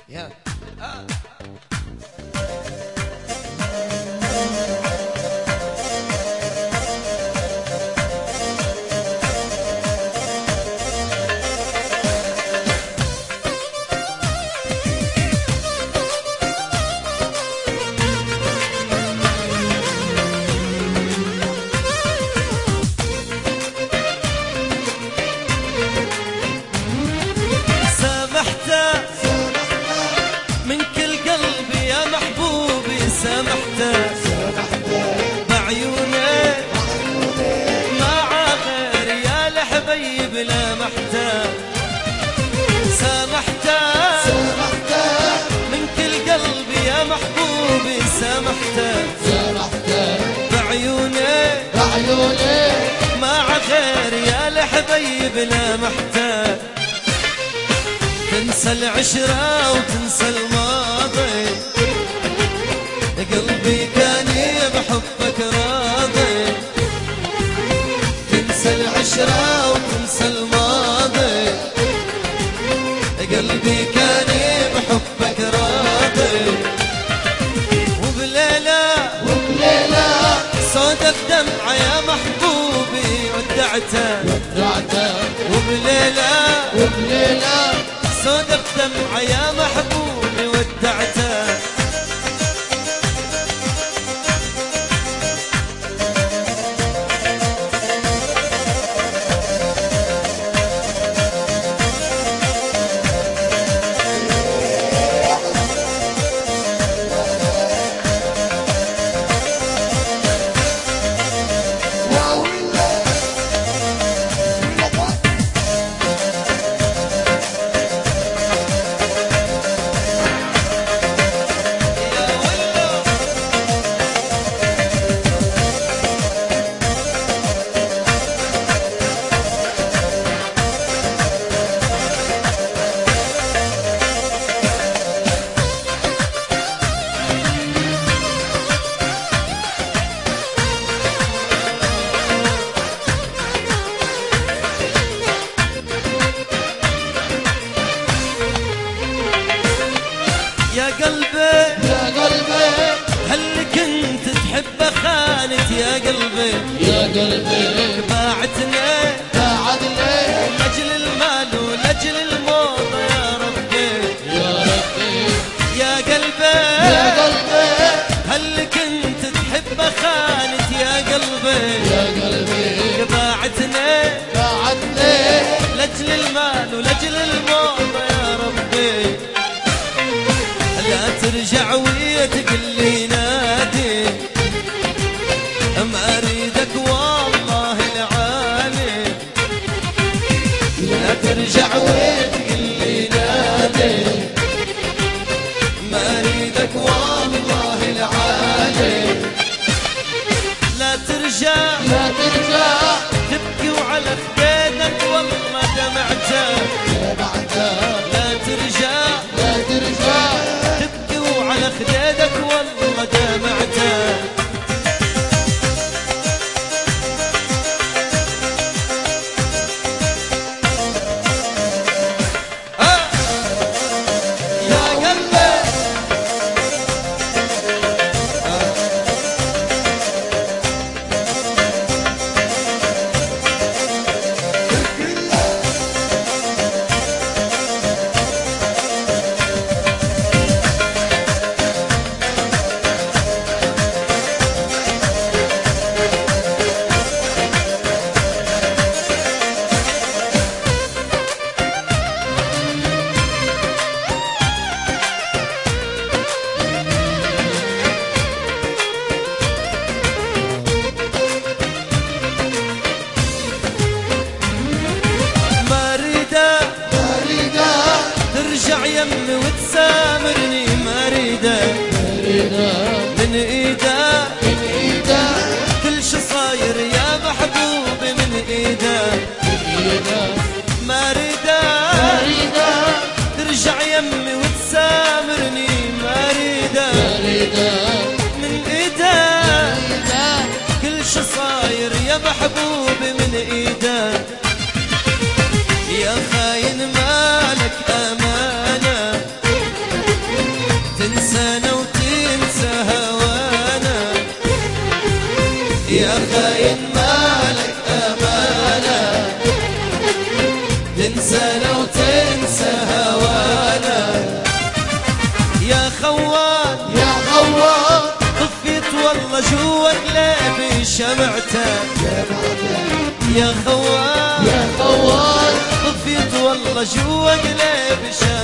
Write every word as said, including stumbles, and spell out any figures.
يا آه. من كل قلبي يا محبوبي سامحته بعيوني مع غير يا الحبيب لمحته سامحته من كل قلبي يا محبوبي سامحته بعيوني مع غير يا الحبيب لمحته تنسى العشرة وتنسى الماضي قلبي كان بحبك راضي تنسى العشرة وتنسى الماضي قلبي كان بحبك راضي وبليلة وبليلة صوتك دمعة يا محبوبي ودعته وبليلة وبليلة صدق دمعة يا محبوبي ودعته يا قلبي يا قلبي هل كنت تحب خانت يا قلبي يا قلبي باعتني باعتني لاجل المال ولاجل الموضة يا ربي يا ربي يا قلبي يا قلبي هل كنت تحب خانت يا قلبي يا قلبي باعتني باعتني لاجل المال ولاجل الموضة يا ربي لا ترجع وتقول لي نادي ما اريدك والله العالي لا ترجع وتقول لي نادي ما اريدك والله العالي لا ترجع لا ترجع تبكي وعلى خدينك والله دمعته لا ترجع لا ترجع على خديدك والله دمعته ترجع يمي وتسامرني ما اريده من ايده من ايده كل شي صاير يا محبوبي من ايده ما اريده ترجع يمي وتسامرني ما اريده من ايده كل شي صاير يا محبوبي من ايده يا خاين مالك امانه تنسى لو تنسى هوانا. يا خوان يا خوان طفيت والله جوا قلبي شمعته. يا خوان يا خوان طفيت والله جوا قلبي شمعته.